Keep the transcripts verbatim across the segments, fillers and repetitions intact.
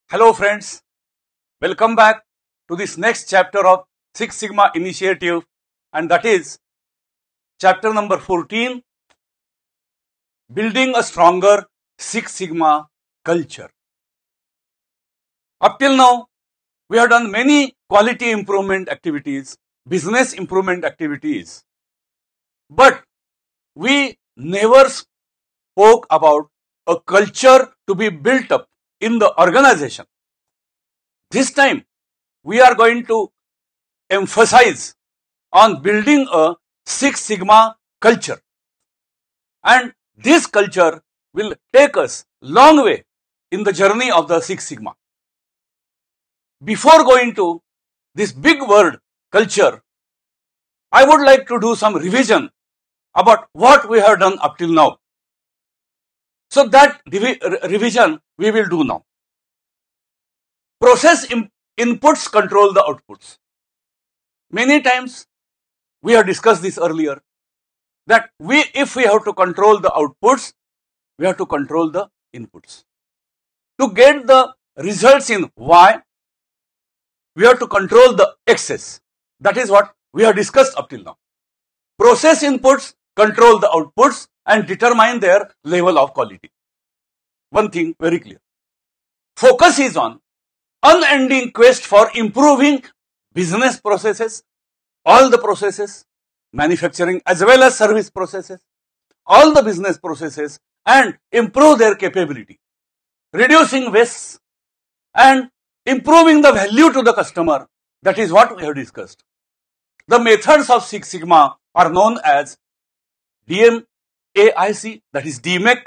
Hello friends, welcome back to this next chapter of Six Sigma Initiative, and that is chapter number fourteen, Building a Stronger Six Sigma Culture. Up till now, we have done many quality improvement activities, business improvement activities, but we never spoke about a culture to be built up in the organization. This time, we are going to emphasize on building a Six Sigma culture. And this culture will take us long way in the journey of the Six Sigma. Before going to this big word, culture, I would like to do some revision about what we have done up till now. So that revision we will do now. Process inputs control the outputs. Many times we have discussed this earlier, that we, if we have to control the outputs, we have to control the inputs. To get the results in Y, we have to control the X's. That is what we have discussed up till now. Process inputs control the outputs and determine their level of quality. One thing very clear. Focus is on unending quest for improving business processes, all the processes, manufacturing as well as service processes, all the business processes, and improve their capability, reducing wastes and improving the value to the customer. That is what we have discussed. The methods of Six Sigma are known as D M A I C, that is D M A C,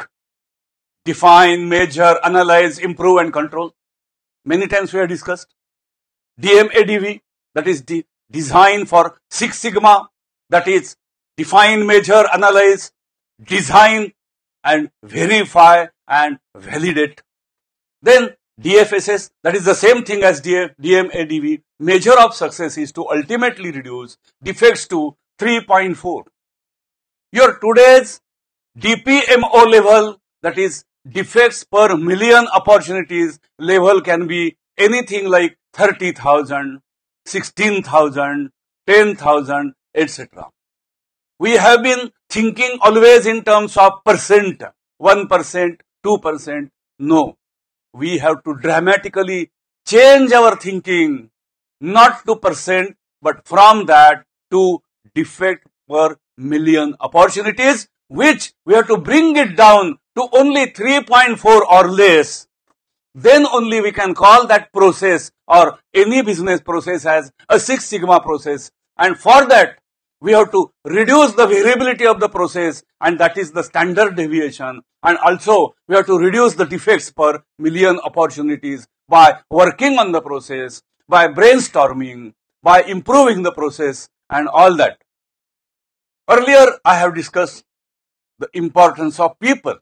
define, measure, analyze, improve and control. Many times we have discussed. D M A D V, that is de design for Six Sigma, that is define, measure, analyze, design and verify and validate. Then D F S S, that is the same thing as D M A D V, measure of success is to ultimately reduce defects to three point four. Your today's D P M O level, that is defects per million opportunities level, can be anything like thirty thousand, sixteen thousand, ten thousand, et cetera. We have been thinking always in terms of percent, one percent, two percent. No, we have to dramatically change our thinking, not to percent, but from that to defect per million opportunities, which we have to bring it down to only three point four or less. Then only we can call that process or any business process as a Six Sigma process. And for that, we have to reduce the variability of the process, and that is the standard deviation. And also, we have to reduce the defects per million opportunities by working on the process, by brainstorming, by improving the process and all that. Earlier, I have discussed the importance of people,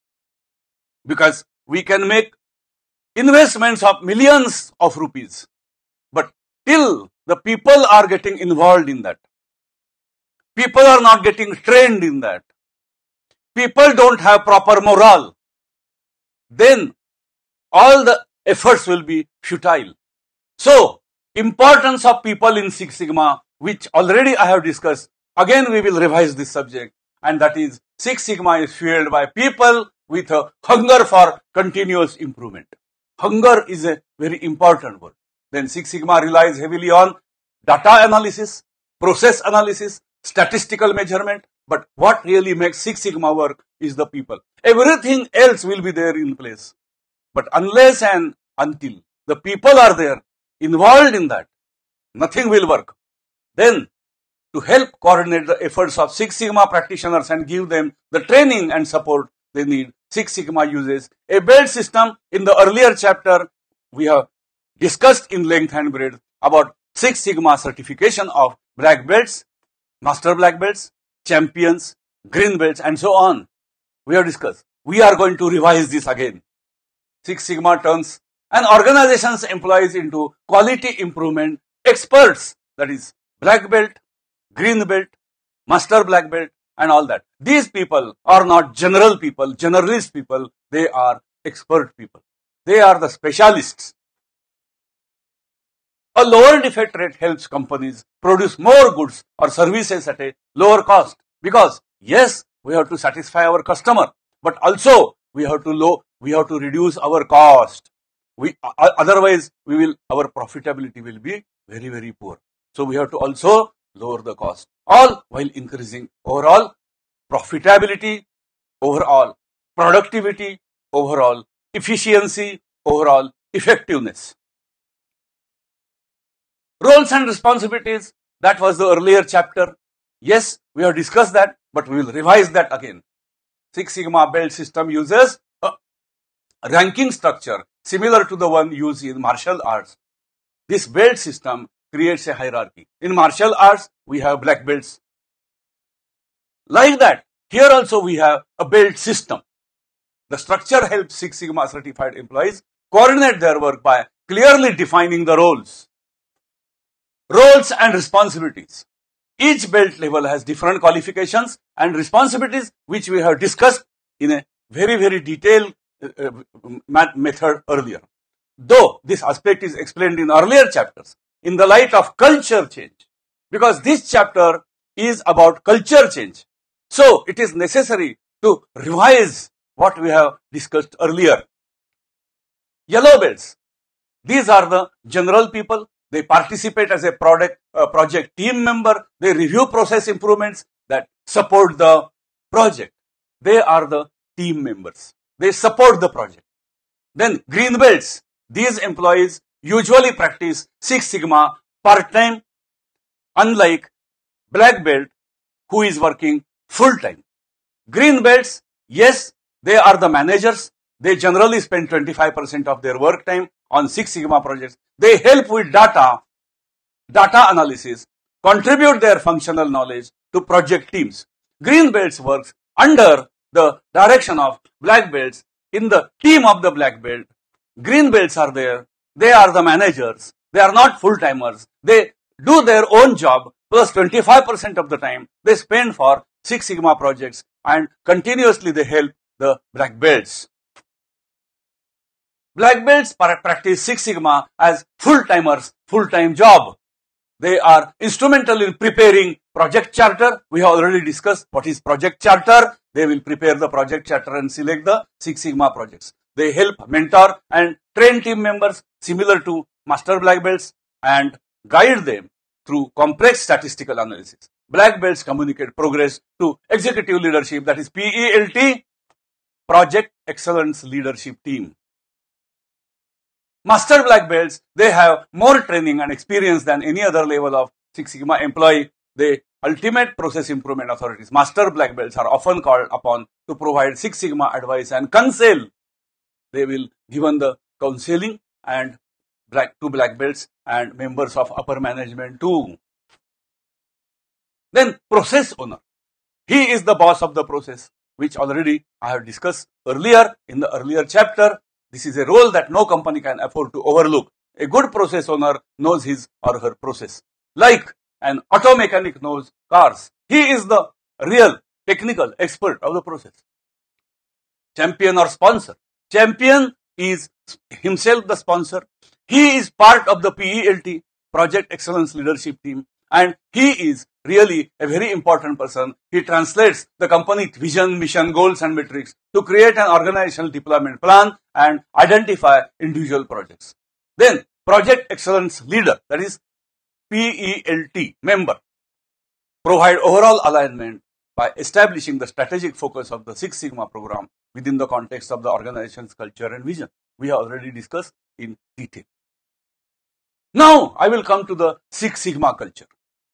because we can make investments of millions of rupees, but till the people are getting involved in that, people are not getting trained in that, people don't have proper morale, then all the efforts will be futile. So, importance of people in Six Sigma, which already I have discussed, again we will revise this subject, and that is Six Sigma is fueled by people with a hunger for continuous improvement. Hunger is a very important word. Then Six Sigma relies heavily on data analysis, process analysis, statistical measurement, but what really makes Six Sigma work is the people. Everything else will be there in place. But unless and until the people are there, involved in that, nothing will work. Then, to help coordinate the efforts of Six Sigma practitioners and give them the training and support they need, Six Sigma uses a belt system. In the earlier chapter, we have discussed in length and breadth about Six Sigma certification of black belts, master black belts, champions, green belts, and so on. We have discussed. We are going to revise this again. Six Sigma turns an organization's employees into quality improvement experts, that is black belt, green belt, master black belt, and all that. These people are not general people, generalist people, they are expert people. They are the specialists. A lower defect rate helps companies produce more goods or services at a lower cost, because yes, we have to satisfy our customer, but also we have to low, we have to reduce our cost. We otherwise we will our profitability will be very very poor. So we have to also lower the cost, all while increasing overall profitability, overall productivity, overall efficiency, overall effectiveness. Roles and responsibilities, that was the earlier chapter. Yes, we have discussed that, but we will revise that again. Six Sigma belt system uses a ranking structure similar to the one used in martial arts. This belt system creates a hierarchy. In martial arts, we have black belts. Like that, here also we have a belt system. The structure helps Six Sigma certified employees coordinate their work by clearly defining the roles. Roles and responsibilities. Each belt level has different qualifications and responsibilities, which we have discussed in a very, very detailed uh, method earlier. Though this aspect is explained in earlier chapters, in the light of culture change, because this chapter is about culture change. So it is necessary to revise what we have discussed earlier. Yellow belts. These are the general people. They participate as a product, uh, project team member. They review process improvements that support the project. They are the team members. They support the project. Then green belts. These employees usually practice Six Sigma part-time, unlike black belt who is working full-time. Green belts, yes, they are the managers. They generally spend twenty-five percent of their work time on Six Sigma projects. They help with data, data analysis, contribute their functional knowledge to project teams. Green belts works under the direction of black belts in the team of the black belt. Green belts are there. They are the managers. They are not full-timers. They do their own job plus twenty-five percent of the time they spend for Six Sigma projects, and continuously they help the black belts. Black belts practice Six Sigma as full-timers, full-time job. They are instrumental in preparing project charter. We have already discussed what is project charter. They will prepare the project charter and select the Six Sigma projects. They help mentor and train team members similar to master black belts and guide them through complex statistical analysis. Black belts communicate progress to executive leadership, that is P E L T, Project Excellence Leadership Team. Master black belts, they have more training and experience than any other level of Six Sigma employee. They ultimate process improvement authorities. Master black belts are often called upon to provide Six Sigma advice and counsel. They will given the counseling and black to black belts and members of upper management too. Then process owner. He is the boss of the process, which already I have discussed earlier in the earlier chapter. This is a role that no company can afford to overlook. A good process owner knows his or her process. Like an auto mechanic knows cars. He is the real technical expert of the process. Champion or sponsor. Champion is himself the sponsor. He is part of the P E L T, Project Excellence Leadership Team, and he is really a very important person. He translates the company vision, mission, goals and metrics to create an organizational deployment plan and identify individual projects. Then Project Excellence Leader, that is P E L T member, provide overall alignment by establishing the strategic focus of the Six Sigma program within the context of the organization's culture and vision. We have already discussed in detail. Now I will come to the Six Sigma culture.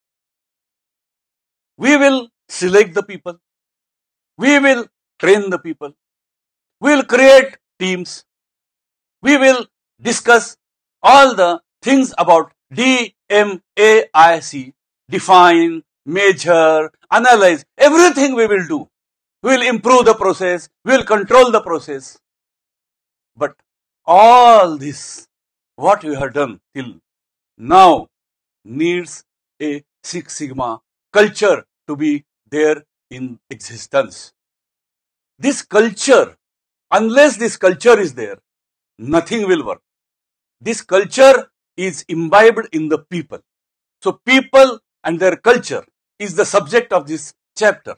We will select the people. We will train the people. We will create teams. We will discuss all the things about D M A I C, define, measure, analyze, everything we will do. We will improve the process, we will control the process. But all this, what we have done till now, needs a Six Sigma culture to be there in existence. This culture, unless this culture is there, nothing will work. This culture is imbibed in the people. So people and their culture is the subject of this chapter.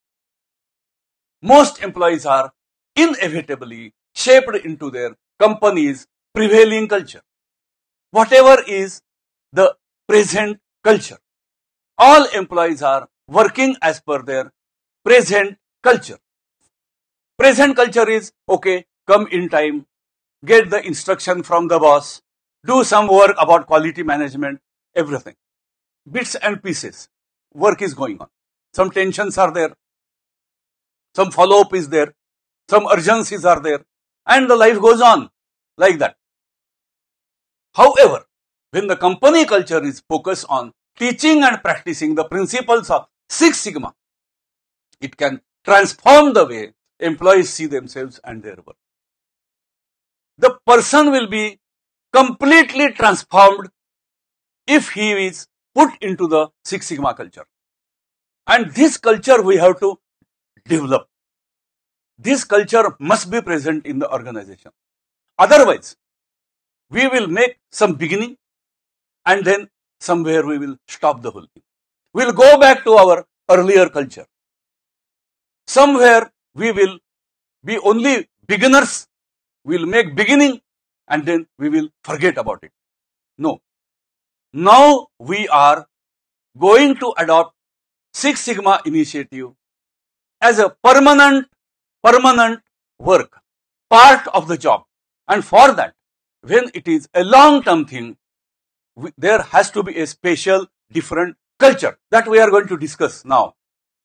Most employees are inevitably shaped into their company's prevailing culture. Whatever is the present culture, all employees are working as per their present culture. Present culture is, okay, come in time, get the instruction from the boss, do some work about quality management, everything. Bits and pieces, work is going on. Some tensions are there, some follow-up is there, some urgencies are there, and the life goes on like that. However, when the company culture is focused on teaching and practicing the principles of Six Sigma, it can transform the way employees see themselves and their work. The person will be completely transformed if he is put into the Six Sigma culture. And this culture we have to develop. This culture must be present in the organization. Otherwise, we will make some beginning and then somewhere we will stop the whole thing. We will go back to our earlier culture. Somewhere we will be only beginners, we will make beginning and then we will forget about it. No. Now we are going to adopt Six Sigma initiative as a permanent, permanent work, part of the job. And for that, when it is a long-term thing, we, there has to be a special, different culture that we are going to discuss now.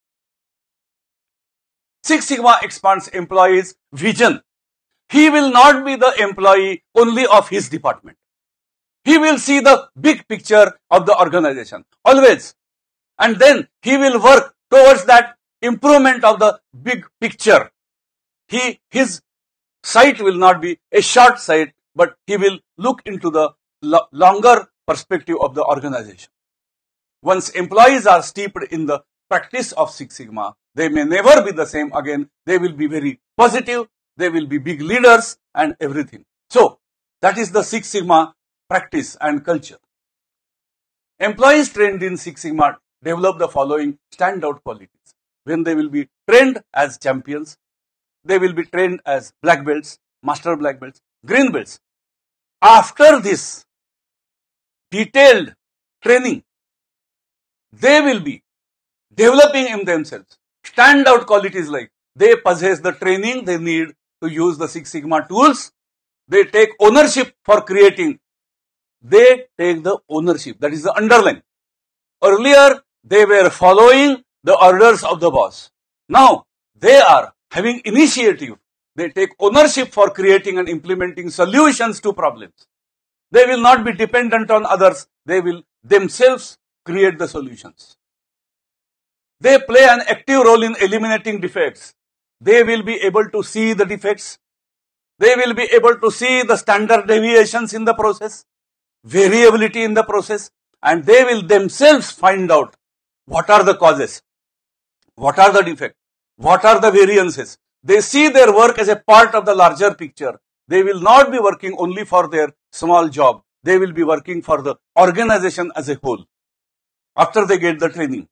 Six Sigma expands employees' vision. He will not be the employee only of his department. He will see the big picture of the organization, always. And then he will work towards that improvement of the big picture. He, his sight will not be a short sight, but he will look into the lo longer perspective of the organization. Once employees are steeped in the practice of Six Sigma, they may never be the same again. They will be very positive. They will be big leaders and everything. So, that is the Six Sigma practice and culture. Employees trained in Six Sigma develop the following standout qualities. When they will be trained as champions, they will be trained as black belts, master black belts, green belts. After this detailed training, they will be developing in themselves standout qualities like they possess the training they need to use the Six Sigma tools. They take ownership for creating. They take the ownership. That is the underline. Earlier, they were following the orders of the boss. Now, they are having initiative. They take ownership for creating and implementing solutions to problems. They will not be dependent on others. They will themselves create the solutions. They play an active role in eliminating defects. They will be able to see the defects. They will be able to see the standard deviations in the process, variability in the process, and they will themselves find out what are the causes, what are the defects, what are the variances. They see their work as a part of the larger picture. They will not be working only for their small job. They will be working for the organization as a whole after they get the training.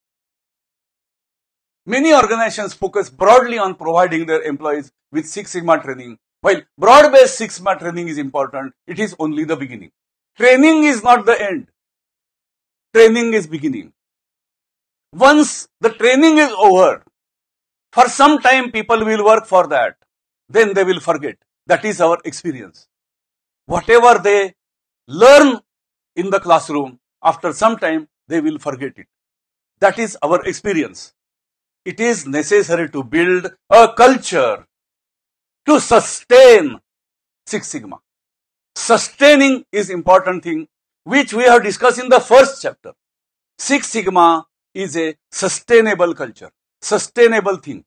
Many organizations focus broadly on providing their employees with Six Sigma training. While broad-based Six Sigma training is important, it is only the beginning. Training is not the end. Training is beginning. Once the training is over, for some time people will work for that. Then they will forget. That is our experience. Whatever they learn in the classroom, after some time they will forget it. That is our experience. It is necessary to build a culture to sustain Six Sigma. Sustaining is important thing, which we have discussed in the first chapter. Six Sigma is a sustainable culture, sustainable thing.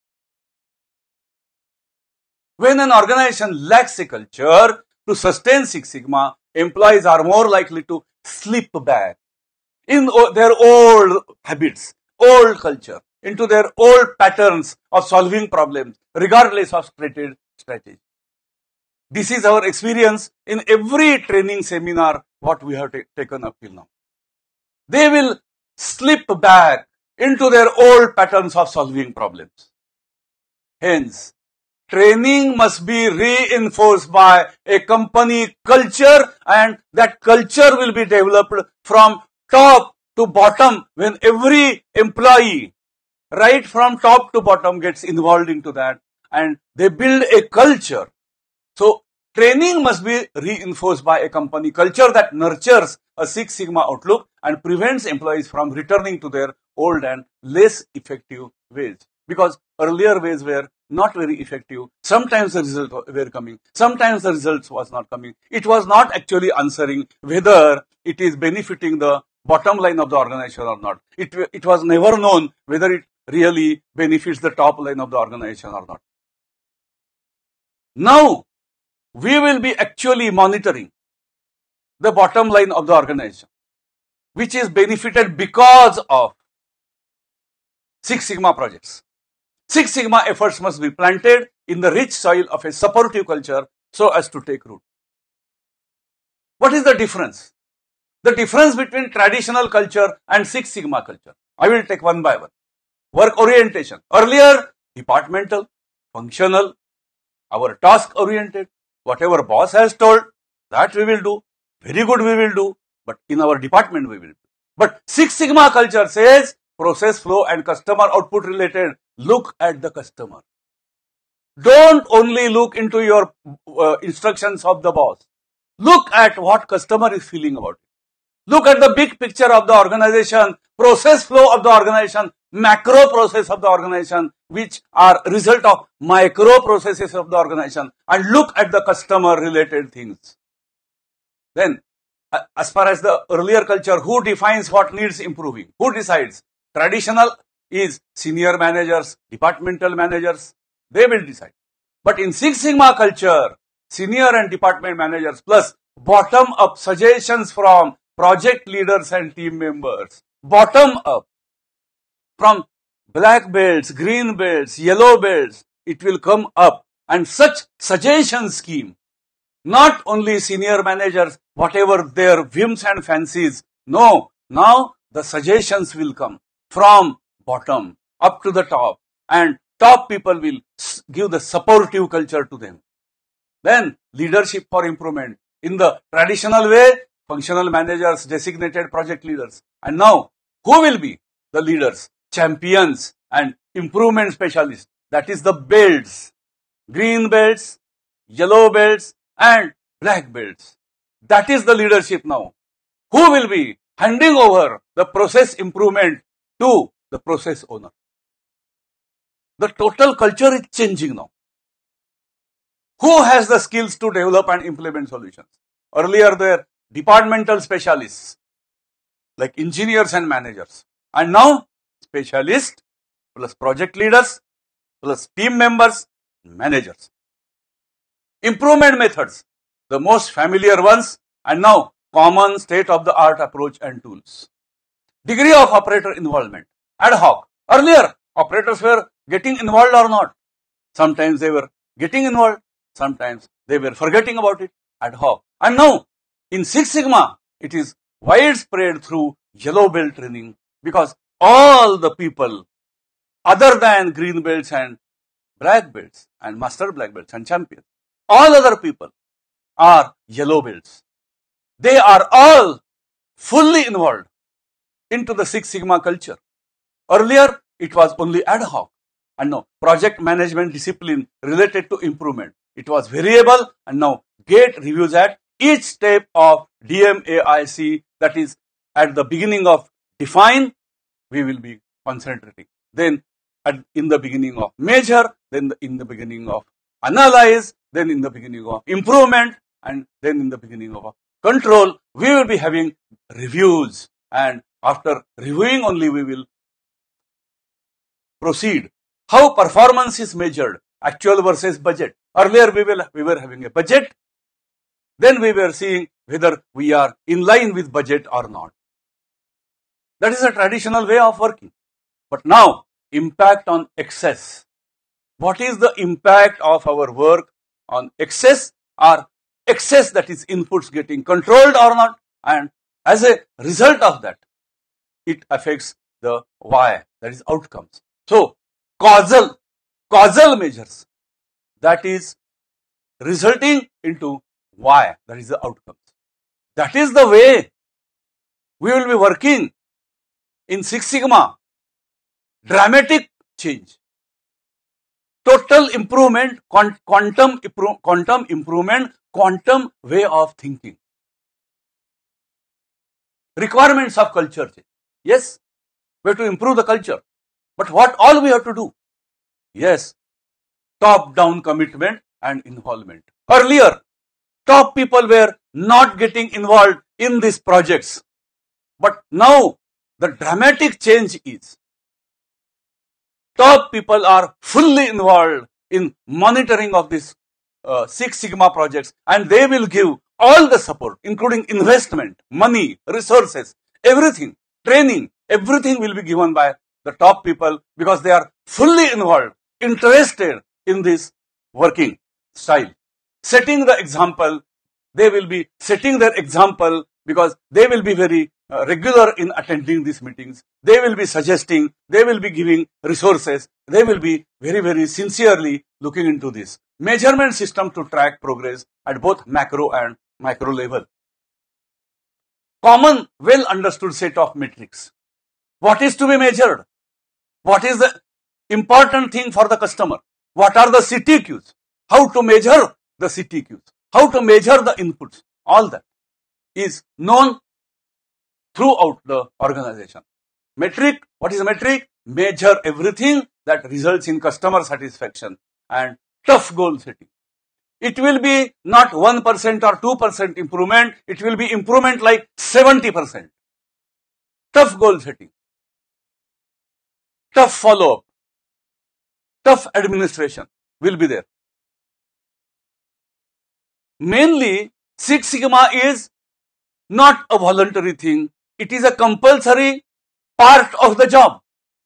When an organization lacks a culture to sustain Six Sigma, employees are more likely to slip back in their old habits, old culture, into their old patterns of solving problems, regardless of stated strategy. This is our experience in every training seminar what we have taken up till now. They will slip back into their old patterns of solving problems. Hence, training must be reinforced by a company culture, and that culture will be developed from top to bottom when every employee, right from top to bottom, gets involved into that and they build a culture. So, training must be reinforced by a company culture that nurtures a Six Sigma outlook and prevents employees from returning to their old and less effective ways. Because earlier ways were not very effective. Sometimes the results were coming. Sometimes the results was not coming. It was not actually answering whether it is benefiting the bottom line of the organization or not. It, it was never known whether it really benefits the top line of the organization or not. Now, we will be actually monitoring the bottom line of the organization, which is benefited because of Six Sigma projects. Six Sigma efforts must be planted in the rich soil of a supportive culture so as to take root. What is the difference? The difference between traditional culture and Six Sigma culture. I will take one by one. Work orientation. Earlier, departmental, functional, our task oriented. Whatever boss has told, that we will do. Very good we will do. But in our department we will do. But Six Sigma culture says process flow and customer output related. Look at the customer. Don't only look into your uh, instructions of the boss. Look at what customer is feeling about it. Look at the big picture of the organization, process flow of the organization, macro process of the organization, which are result of micro processes of the organization, and look at the customer related things. Then, as far as the earlier culture, who defines what needs improving? Who decides? Traditional is senior managers, departmental managers, they will decide. But in Six Sigma culture, senior and department managers plus bottom up suggestions from project leaders and team members, bottom up, from black belts, green belts, yellow belts, it will come up, and such suggestion scheme, not only senior managers, whatever their whims and fancies, no, now the suggestions will come from bottom up to the top, and top people will give the supportive culture to them. Then leadership for improvement. In the traditional way, functional managers, designated project leaders. And now, who will be the leaders, champions and improvement specialists? That is the belts, green belts, yellow belts and black belts. That is the leadership now. Who will be handing over the process improvement to the process owner? The total culture is changing now. Who has the skills to develop and implement solutions? Earlier there departmental specialists like engineers and managers, and now specialists plus project leaders plus team members, managers. Improvement methods, the most familiar ones, and now common state-of-the-art approach and tools. Degree of operator involvement, ad hoc. Earlier, operators were getting involved or not. Sometimes they were getting involved, sometimes they were forgetting about it, ad hoc. And now, in Six Sigma, it is widespread through yellow belt training, because all the people other than green belts and black belts and master black belts and champions, all other people are yellow belts. They are all fully involved into the Six Sigma culture. Earlier, it was only ad hoc, and now project management discipline related to improvement. It was variable, and now get reviews at each step of D M A I C, that is at the beginning of define, we will be concentrating. Then at, in the beginning of measure, then the, in the beginning of analyze, then in the beginning of improvement, and then in the beginning of control, we will be having reviews, and after reviewing only we will proceed. How performance is measured, actual versus budget. Earlier we, will, we were having a budget, then we were seeing whether we are in line with budget or not. That is a traditional way of working. But now, impact on excess. What is the impact of our work on excess are excess, that is inputs getting controlled or not, and as a result of that, it affects the Y, that is outcomes. So causal, causal measures, that is resulting into Y, that is the outcomes. That is the way we will be working in Six Sigma. Dramatic change, total improvement, quantum, quantum improvement, quantum way of thinking. Requirements of culture change. Yes, we have to improve the culture. But what all we have to do? Yes, top-down commitment and involvement. Earlier, top people were not getting involved in these projects. But now, the dramatic change is top people are fully involved in monitoring of these uh, Six Sigma projects, and they will give all the support, including investment, money, resources, everything, training, everything will be given by the top people because they are fully involved, interested in this working style. Setting the example, they will be setting their example because they will be very uh, regular in attending these meetings. They will be suggesting, they will be giving resources, they will be very, very sincerely looking into this. Measurement system to track progress at both macro and micro level. Common, well understood set of metrics. What is to be measured? What is the important thing for the customer? What are the C T Qs? How to measure the C T Qs? How to measure the inputs? All that is known throughout the organization. Metric, what is a metric? Measure everything that results in customer satisfaction and tough goal setting. It will be not one percent or two percent improvement, it will be improvement like seventy percent. Tough goal setting, tough follow-up, tough administration will be there. Mainly, Six Sigma is not a voluntary thing, it is a compulsory part of the job.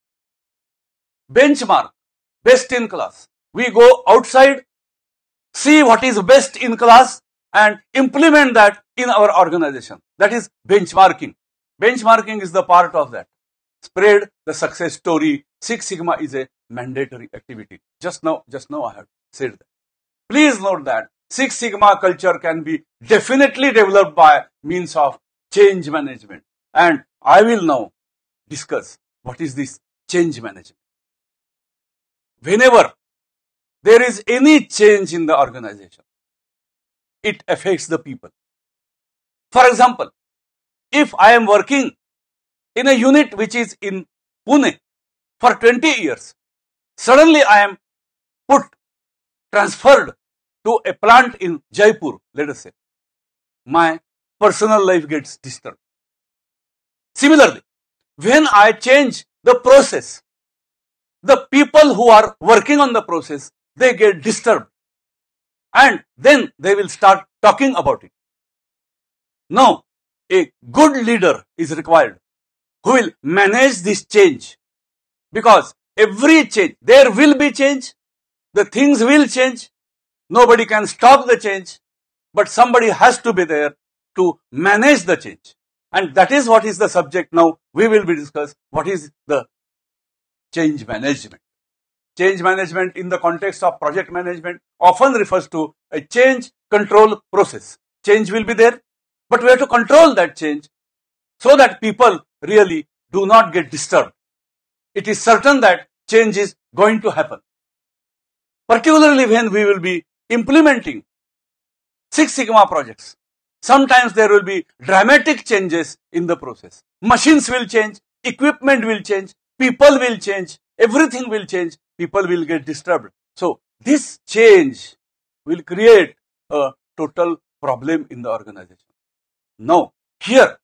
Benchmark, best in class. We go outside, see what is best in class and implement that in our organization. That is benchmarking. Benchmarking is the part of that. Spread the success story. Six Sigma is a mandatory activity. Just now, just now I have said that. Please note that Six Sigma culture can be definitely developed by means of change management. And I will now discuss what is this change management. Whenever there is any change in the organization, it affects the people. For example, if I am working in a unit which is in Pune for twenty years, suddenly I am put, transferred to a plant in Jaipur, let us say, my personal life gets disturbed. Similarly, when I change the process, the people who are working on the process, they get disturbed and then they will start talking about it. Now, a good leader is required who will manage this change, because every change, there will be change, the things will change, nobody can stop the change, but somebody has to be there to manage the change. And that is what is the subject now. We will be discussing what is the change management. Change management in the context of project management often refers to a change control process. Change will be there, but we have to control that change so that people really do not get disturbed. It is certain that change is going to happen. Particularly when we will be implementing Six Sigma projects, sometimes there will be dramatic changes in the process. Machines will change, equipment will change, people will change, everything will change, people will get disturbed. So this change will create a total problem in the organization. Now, here,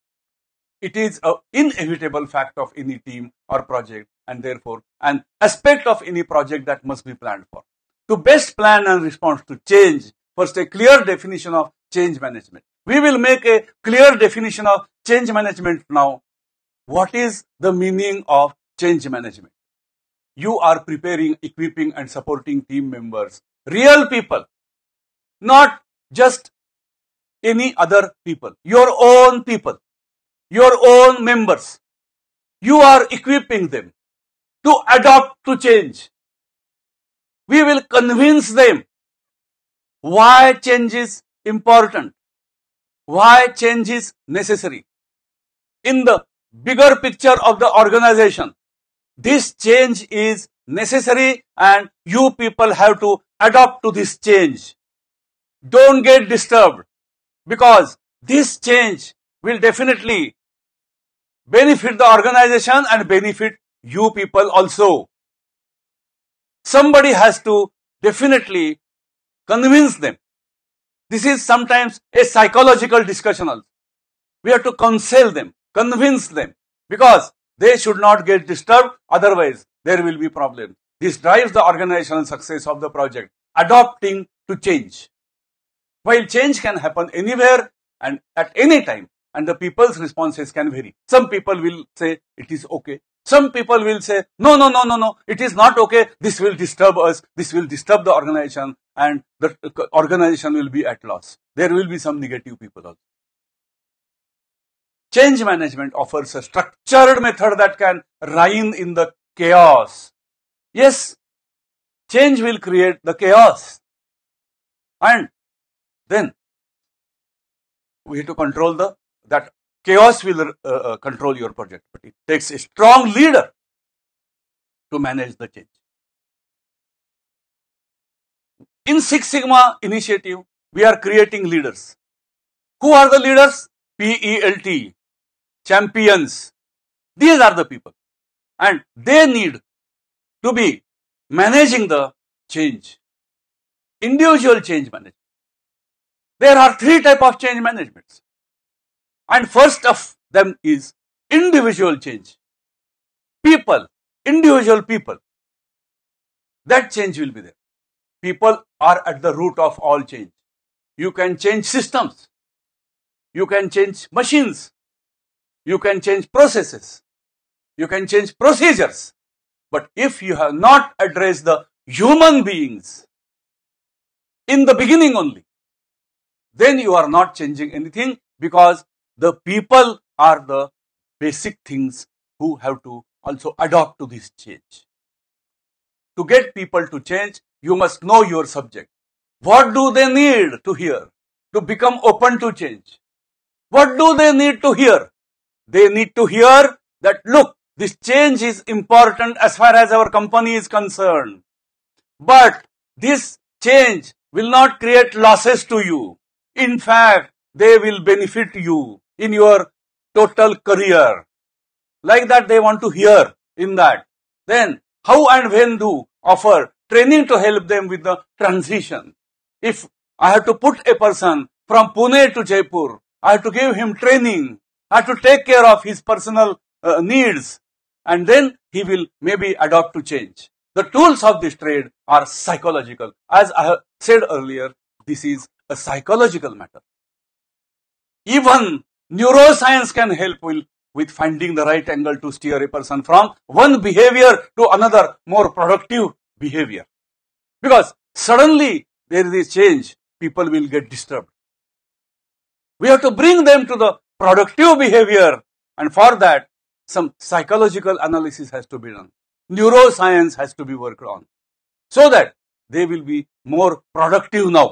it is an inevitable fact of any team or project, and therefore an aspect of any project that must be planned for. To best plan and respond to change, first a clear definition of change management. We will make a clear definition of change management now. What is the meaning of change management? You are preparing, equipping and supporting team members, real people not just any other people, your own people, your own members. You are equipping them to adopt to change. We will convince them why change is important, why change is necessary. In the bigger picture of the organization, this change is necessary and you people have to adopt to this change. Don't get disturbed, because this change will definitely benefit the organization and benefit you people also. Somebody has to definitely convince them. This is sometimes a psychological discussion also. We have to counsel them, convince them, because they should not get disturbed, otherwise there will be problems. This drives the organizational success of the project, adopting to change. While change can happen anywhere and at any time, and the people's responses can vary. Some people will say it is okay. Some people will say, no, no, no, no, no, it is not okay. This will disturb us. This will disturb the organization and the organization will be at loss. There will be some negative people also. Change management offers a structured method that can rein in the chaos. Yes, change will create the chaos. And then we have to control the, that chaos will uh, uh, control your project. But it takes a strong leader to manage the change. In Six Sigma initiative, we are creating leaders. Who are the leaders? P E L T, champions. These are the people. And they need to be managing the change. Individual change management. There are three types of change managements. And first of them is individual change. People, individual people. That change will be there. People are at the root of all change. You can change systems. You can change machines. You can change processes. You can change procedures. But if you have not addressed the human beings in the beginning only, then you are not changing anything, because the people are the basic things who have to also adopt to this change. To get people to change, you must know your subject. What do they need to hear to become open to change? What do they need to hear? They need to hear that, look, this change is important as far as our company is concerned. But this change will not create losses to you. In fact, they will benefit you in your total career. Like that they want to hear in that. Then how and when do offer training to help them with the transition? If I have to put a person from Pune to Jaipur, I have to give him training. I have to take care of his personal uh, needs. And then he will maybe adopt to change. The tools of this trade are psychological. As I have said earlier, this is a psychological matter. Even neuroscience can help with, with finding the right angle to steer a person from one behavior to another more productive behavior. Because suddenly there is a change, people will get disturbed. We have to bring them to the productive behavior, and for that some psychological analysis has to be done. Neuroscience has to be worked on so that they will be more productive now.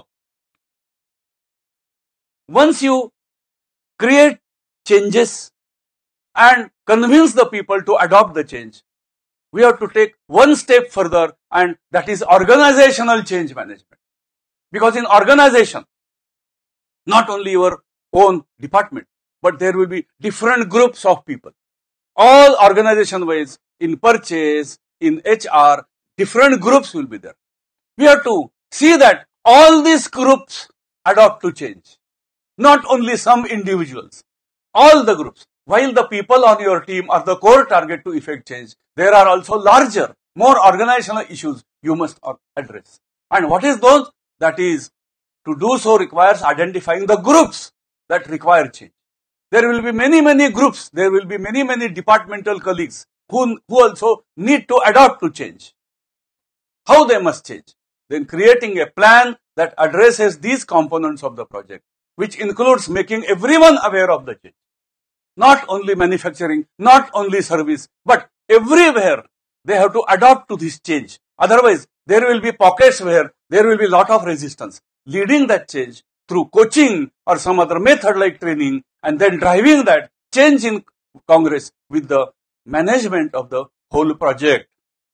Once you create changes and convince the people to adopt the change, we have to take one step further, and that is organizational change management. Because in organization, not only your own department, but there will be different groups of people. All organization wise, in purchase, in H R, different groups will be there. We have to see that all these groups adopt to change. Not only some individuals, all the groups. While the people on your team are the core target to effect change, there are also larger, more organizational issues you must address. And what is those? That is, to do so requires identifying the groups that require change. There will be many, many groups, there will be many, many departmental colleagues who, who also need to adapt to change. How they must change? Then creating a plan that addresses these components of the project, which includes making everyone aware of the change. Not only manufacturing, not only service, but everywhere they have to adapt to this change. Otherwise, there will be pockets where there will be a lot of resistance. Leading that change through coaching or some other method like training, and then driving that change in Congress with the management of the whole project.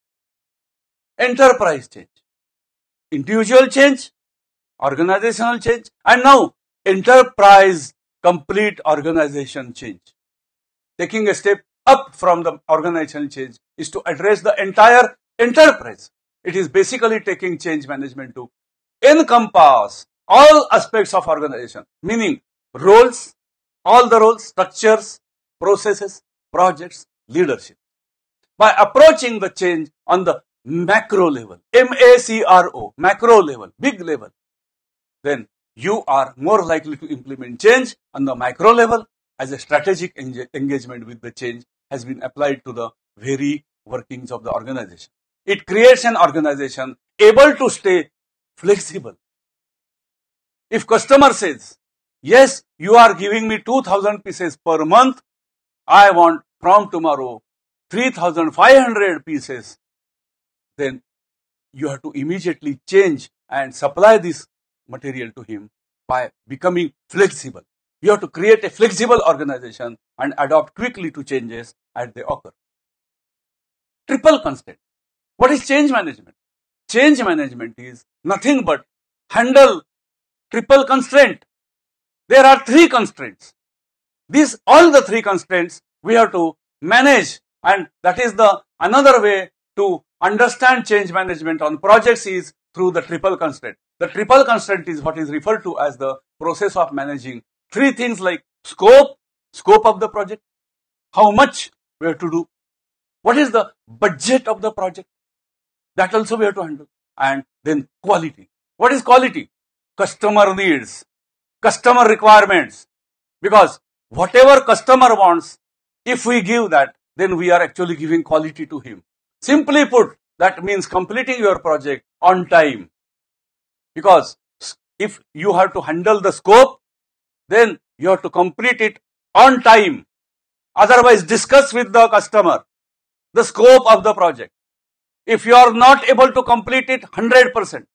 Enterprise change, individual change, organizational change, and now enterprise complete organization change. Taking a step up from the organizational change is to address the entire enterprise. It is basically taking change management to encompass all aspects of organization, meaning roles, all the roles, structures, processes, projects, leadership. By approaching the change on the macro level, M A C R O, macro level, big level, then you are more likely to implement change on the micro level, as a strategic engagement with the change has been applied to the very workings of the organization. It creates an organization able to stay flexible. If customer says, yes, you are giving me two thousand pieces per month, I want from tomorrow three thousand five hundred pieces, then you have to immediately change and supply this material to him by becoming flexible. You have to create a flexible organization and adapt quickly to changes as they occur. Triple constraint. What is change management? Change management is nothing but handle triple constraint. There are three constraints. These, all the three constraints we have to manage, and that is the another way to understand change management on projects is through the triple constraint. The triple constraint is what is referred to as the process of managing three things like scope, scope of the project, how much we have to do, what is the budget of the project, that also we have to handle, and then quality. What is quality? Customer needs, customer requirements, because whatever customer wants, if we give that, then we are actually giving quality to him. Simply put, that means completing your project on time. Because if you have to handle the scope, then you have to complete it on time. Otherwise, discuss with the customer the scope of the project. If you are not able to complete it one hundred percent,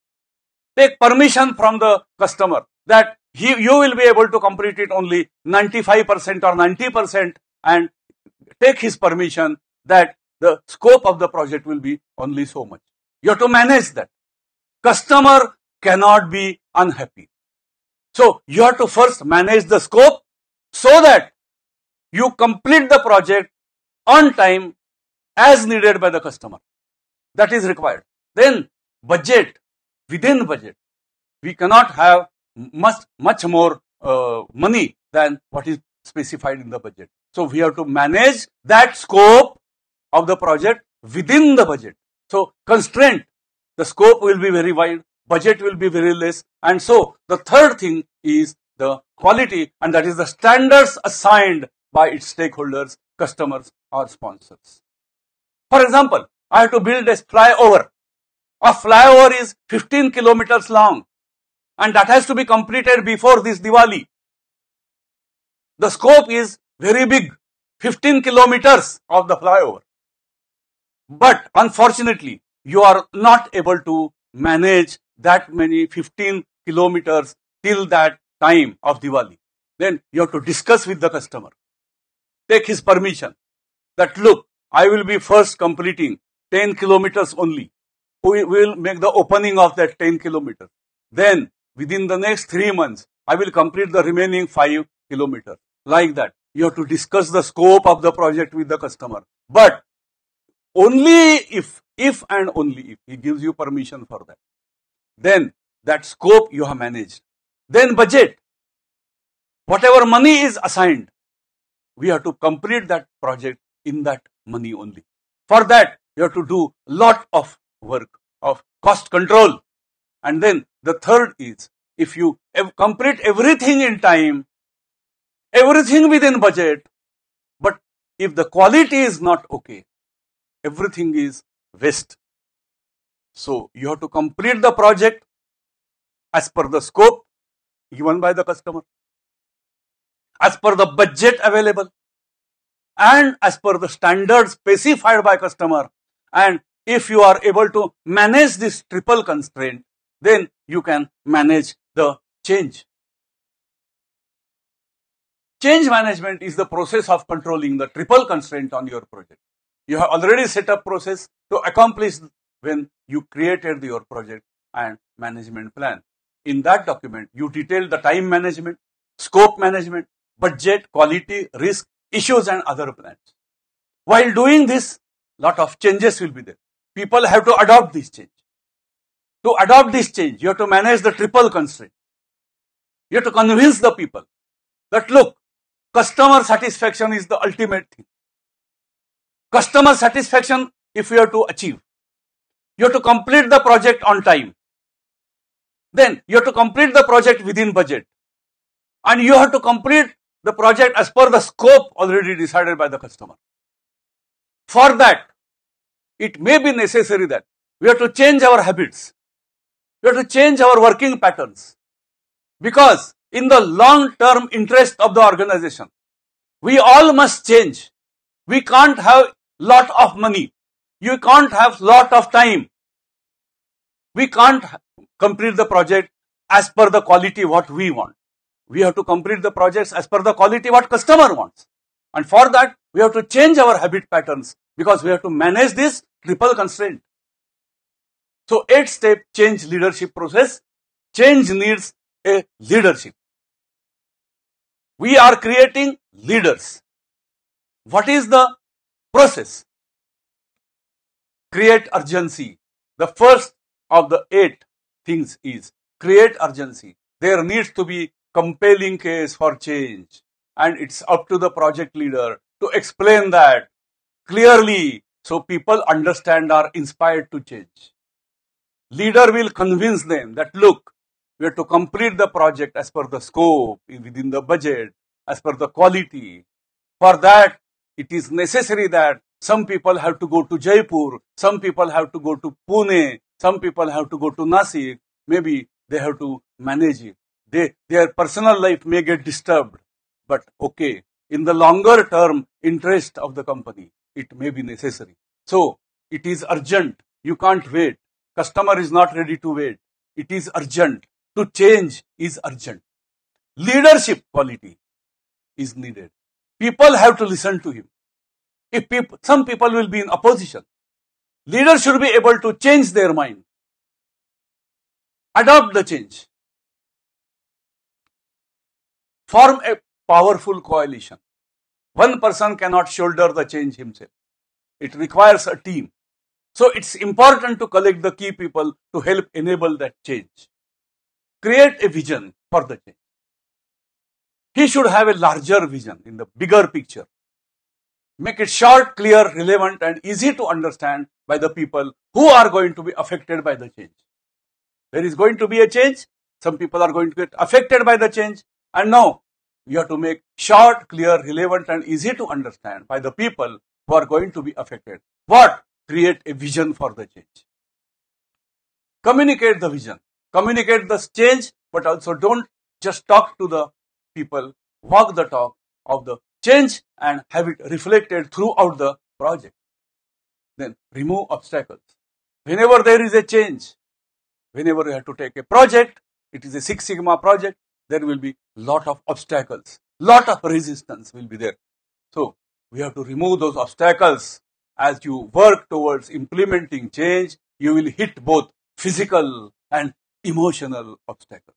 take permission from the customer that he, you will be able to complete it only ninety-five percent or ninety percent, and take his permission that the scope of the project will be only so much. You have to manage that. Customer cannot be unhappy. So you have to first manage the scope so that you complete the project on time as needed by the customer. That is required. Then budget, within budget. We cannot have much, much more uh, money than what is specified in the budget. So we have to manage that scope of the project within the budget. So constraint, the scope will be very wide, budget will be very less, and so the third thing is the quality, and that is the standards assigned by its stakeholders, customers or sponsors. For example, I have to build a flyover. A flyover is fifteen kilometers long, and that has to be completed before this Diwali. The scope is very big, fifteen kilometers of the flyover. But unfortunately, you are not able to manage that many fifteen kilometers till that time of Diwali. Then you have to discuss with the customer. Take his permission that, look, I will be first completing ten kilometers only. We will make the opening of that ten kilometers. Then within the next three months, I will complete the remaining five kilometers. Like that. You have to discuss the scope of the project with the customer. But only if, if and only if he gives you permission for that. Then that scope you have managed. Then budget. Whatever money is assigned, we have to complete that project in that money only. For that, you have to do lot of work of cost control. And then the third is, if you complete everything in time, everything within budget, but if the quality is not okay, everything is waste. So you have to complete the project as per the scope given by the customer, as per the budget available, and as per the standards specified by customer. And if you are able to manage this triple constraint, then you can manage the change. Change management is the process of controlling the triple constraint on your project. You have already set up process to accomplish when you created your project and management plan. In that document, you detail the time management, scope management, budget, quality, risk, issues and other plans. While doing this, lot of changes will be there. People have to adopt this change. To adopt this change, you have to manage the triple constraint. You have to convince the people that look, customer satisfaction is the ultimate thing. Customer satisfaction, if you have to achieve, you have to complete the project on time. Then you have to complete the project within budget. And you have to complete the project as per the scope already decided by the customer. For that, it may be necessary that we have to change our habits. We have to change our working patterns. Because in the long-term interest of the organization, we all must change. We can't have lot of money. You can't have lot of time. We can't complete the project as per the quality what we want. We have to complete the projects as per the quality what customer wants. And for that, we have to change our habit patterns because we have to manage this triple constraint. So, eight step change leadership process. Change needs a leadership. We are creating leaders. What is the process? Create urgency. The first of the eight things is create urgency. There needs to be compelling case for change, and it's up to the project leader to explain that clearly so people understand, are inspired to change. Leader will convince them that look, we have to complete the project as per the scope, within the budget, as per the quality. For that, it is necessary that some people have to go to Jaipur, some people have to go to Pune, some people have to go to Nasik, maybe they have to manage it. They, their personal life may get disturbed, but okay, in the longer term interest of the company, it may be necessary. So, it is urgent. You can't wait. Customer is not ready to wait. It is urgent. To change is urgent. Leadership quality is needed. People have to listen to him. If people, some people will be in opposition. Leaders should be able to change their mind. Adopt the change. Form a powerful coalition. One person cannot shoulder the change himself. It requires a team. So it's important to collect the key people to help enable that change. Create a vision for the change. He should have a larger vision in the bigger picture. Make it short, clear, relevant and easy to understand by the people who are going to be affected by the change. There is going to be a change. Some people are going to get affected by the change. And now you have to make short, clear, relevant and easy to understand by the people who are going to be affected. What? Create a vision for the change. Communicate the vision. Communicate the change, but also don't just talk to the people. Walk the talk of the change and have it reflected throughout the project. Then remove obstacles. Whenever there is a change, whenever you have to take a project, it is a Six Sigma project, there will be lot of obstacles, lot of resistance will be there. So we have to remove those obstacles. As you work towards implementing change, you will hit both physical and emotional obstacles.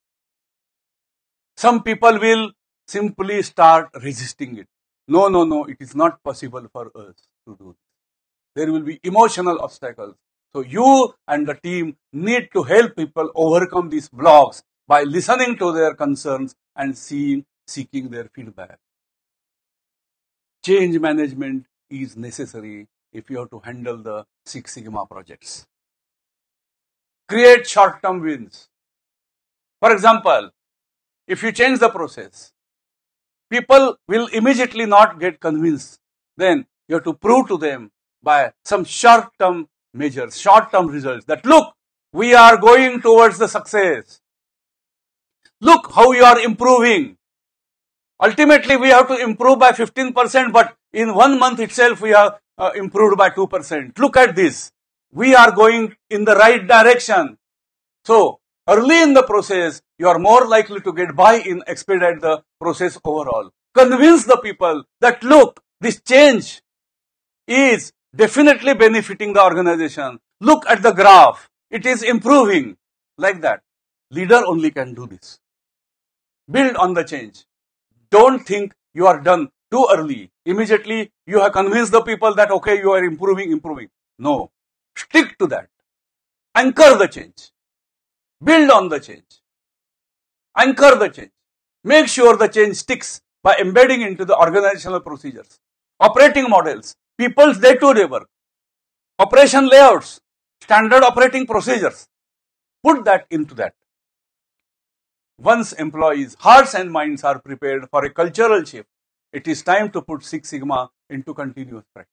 Some people will simply start resisting it. No, no, no, it is not possible for us to do this. There will be emotional obstacles. So you and the team need to help people overcome these blocks by listening to their concerns and seeing, seeking their feedback. Change management is necessary if you have to handle the Six Sigma projects. Create short-term wins. For example, if you change the process, people will immediately not get convinced. Then you have to prove to them by some short-term measures, short-term results that look, we are going towards the success. look how you are improving. Ultimately, we have to improve by fifteen percent, but in one month itself, we have uh, improved by two percent. Look at this. We are going in the right direction. So, early in the process, you are more likely to get buy-in, expedite the process overall. Convince the people that, look, this change is definitely benefiting the organization. Look at the graph. It is improving. Like that. Leader only can do this. Build on the change. Don't think you are done too early. Immediately you have convinced the people that, okay, you are improving, improving. No. Stick to that. Anchor the change. Build on the change. Anchor the change. Make sure the change sticks by embedding into the organizational procedures, operating models, people's day-to-day work, operation layouts, standard operating procedures. Put that into that. Once employees' hearts and minds are prepared for a cultural shift, it is time to put Six Sigma into continuous practice.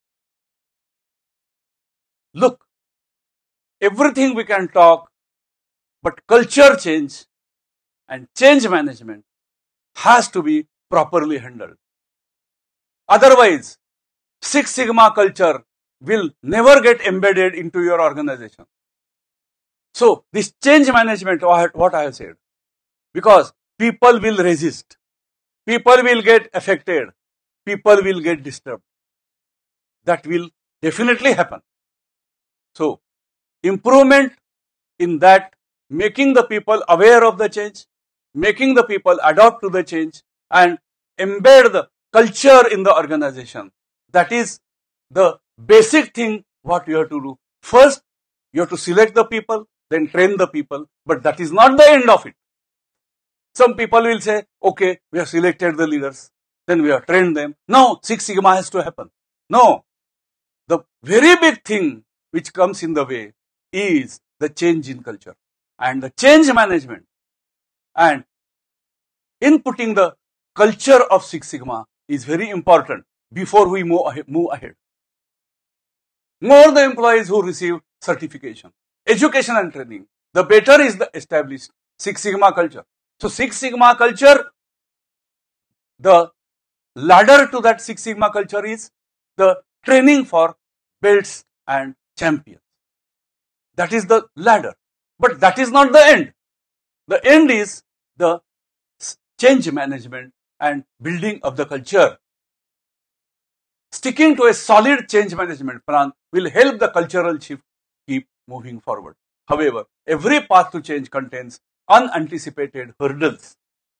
Look, everything we can talk, but culture change and change management has to be properly handled. Otherwise, Six Sigma culture will never get embedded into your organization. So, this change management, what I have said, because people will resist, people will get affected, people will get disturbed. That will definitely happen. So, improvement in that, making the people aware of the change, making the people adapt to the change, and embed the culture in the organization. That is the basic thing what you have to do. First, you have to select the people, then train the people, but that is not the end of it. Some people will say, okay, we have selected the leaders, then we have trained them. Now, Six Sigma has to happen. No. The very big thing which comes in the way is the change in culture and the change management. And inputting the culture of Six Sigma is very important before we move ahead. Move ahead. More the employees who receive certification, education and training, the better is the established Six Sigma culture. So, Six Sigma culture, the ladder to that Six Sigma culture is the training for belts and champions. That is the ladder. But that is not the end. The end is the change management and building of the culture. Sticking to a solid change management plan will help the cultural shift keep moving forward. However, every path to change contains unanticipated hurdles.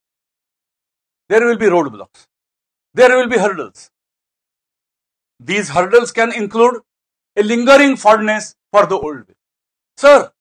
There will be roadblocks. There will be hurdles. These hurdles can include a lingering fondness for the old way. Sir,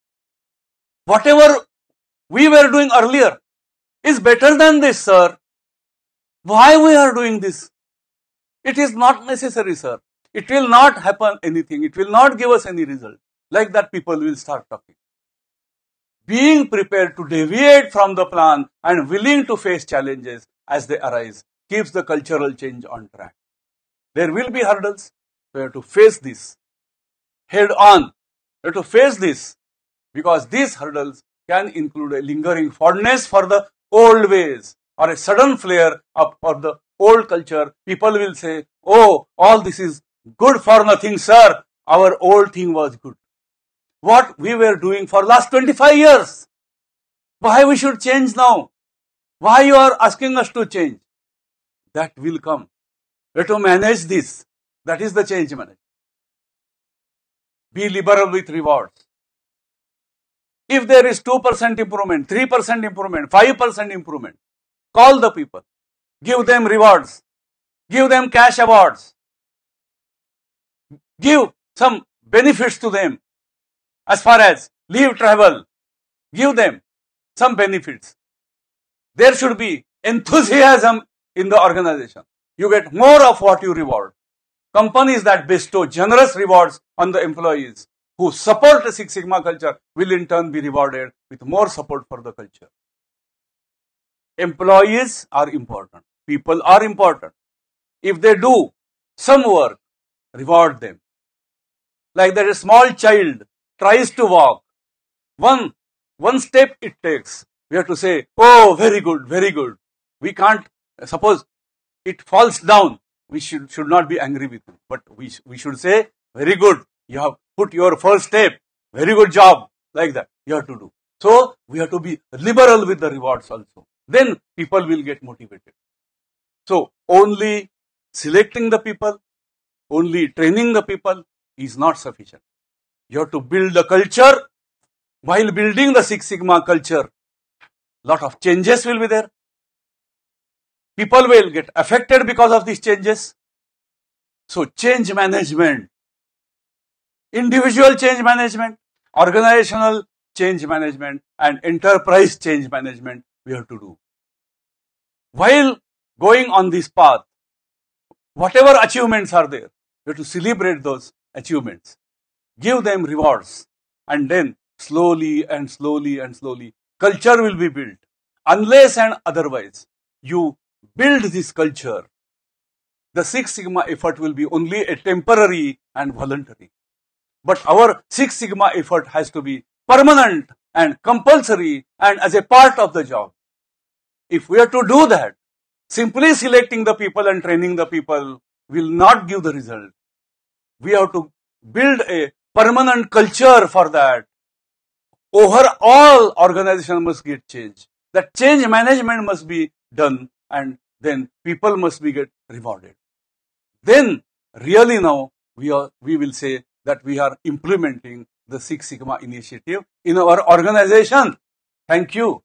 whatever we were doing earlier is better than this, sir. Why we are doing this? It is not necessary, sir. It will not happen anything. It will not give us any result. Like that, people will start talking. Being prepared to deviate from the plan and willing to face challenges as they arise keeps the cultural change on track. There will be hurdles. We have to face this head on. We have to face this because these hurdles can include a lingering fondness for the old ways or a sudden flare up for the old culture. People will say, oh, all this is good for nothing, sir. Our old thing was good. What we were doing for last twenty-five years. Why we should change now? Why you are asking us to change? That will come. We have to manage this. That is the change management. Be liberal with rewards. If there is two percent improvement, three percent improvement, five percent improvement, call the people. Give them rewards. Give them cash awards. Give some benefits to them. As far as leave travel, give them some benefits. There should be enthusiasm in the organization. You get more of what you reward. Companies that bestow generous rewards on the employees who support the Six Sigma culture will in turn be rewarded with more support for the culture. Employees are important. People are important. If they do some work, reward them. Like that a small child tries to walk. One, one step it takes. We have to say, oh, very good, very good. We can't, suppose it falls down, we should, should not be angry with him. But we, we should say, very good, you have put your first step, very good job, like that, you have to do. So, we have to be liberal with the rewards also. Then people will get motivated. So, only selecting the people, only training the people is not sufficient. You have to build the culture. While building the Six Sigma culture, lot of changes will be there. People will get affected because of these changes. So, change management, individual change management, organizational change management, and enterprise change management we have to do. While going on this path, whatever achievements are there, we have to celebrate those achievements, give them rewards, and then slowly and slowly and slowly, culture will be built. Unless and otherwise, you build this culture, the Six Sigma effort will be only a temporary and voluntary. But our Six Sigma effort has to be permanent and compulsory and as a part of the job. If we are to do that, simply selecting the people and training the people will not give the result. We have to build a permanent culture for that. Overall, organization must get changed. That change management must be done, and then people must be get rewarded. Then, really now, we are we will say that we are implementing the Six Sigma initiative in our organization. Thank you.